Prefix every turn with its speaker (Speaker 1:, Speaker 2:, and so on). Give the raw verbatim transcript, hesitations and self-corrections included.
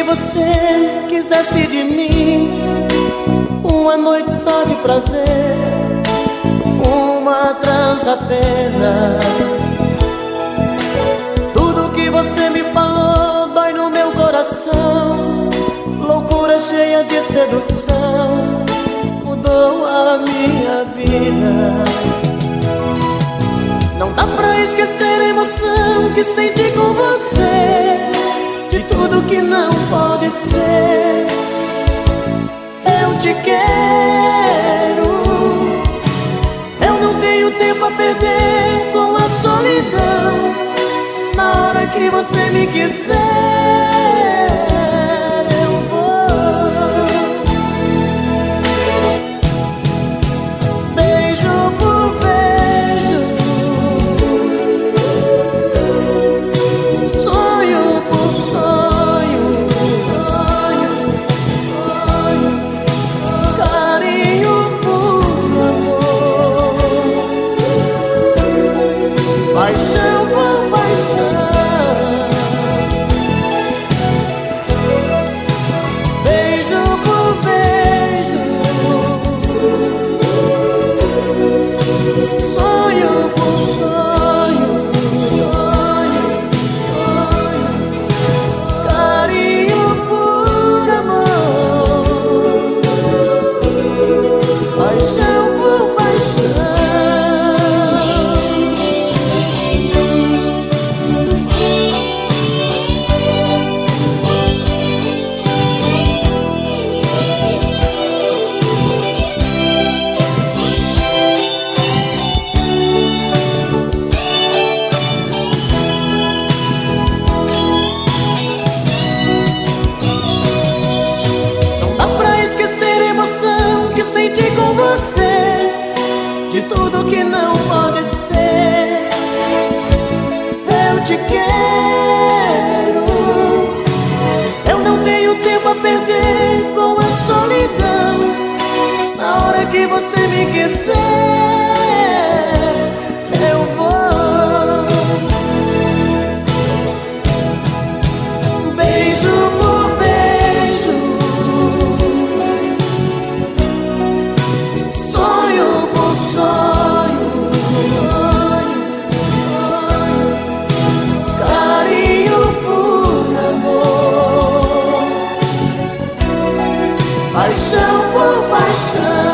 Speaker 1: você quisesse de mim uma noite só de prazer, uma trança apenas. Tudo que você me falou dói no meu coração. Loucura cheia de sedução mudou a minha vida. Não dá pra esquecer a emoção que senti com você, de tudo que não pode ser. Eu te quero, eu não tenho tempo a perder com a solidão. Na hora que você me quiser, eu vou. Beijo por beijo, sonho por sonho, sonho, sonho, carinho por amor, paixão por paixão. De tudo que não pode ser, eu te quero. Eu não tenho tempo a perder com a solidão. Na hora que você me quiser, eu vou. Beijo por beijo, sonho por sonho, sonho, sonho, carinho por amor, paixão por paixão.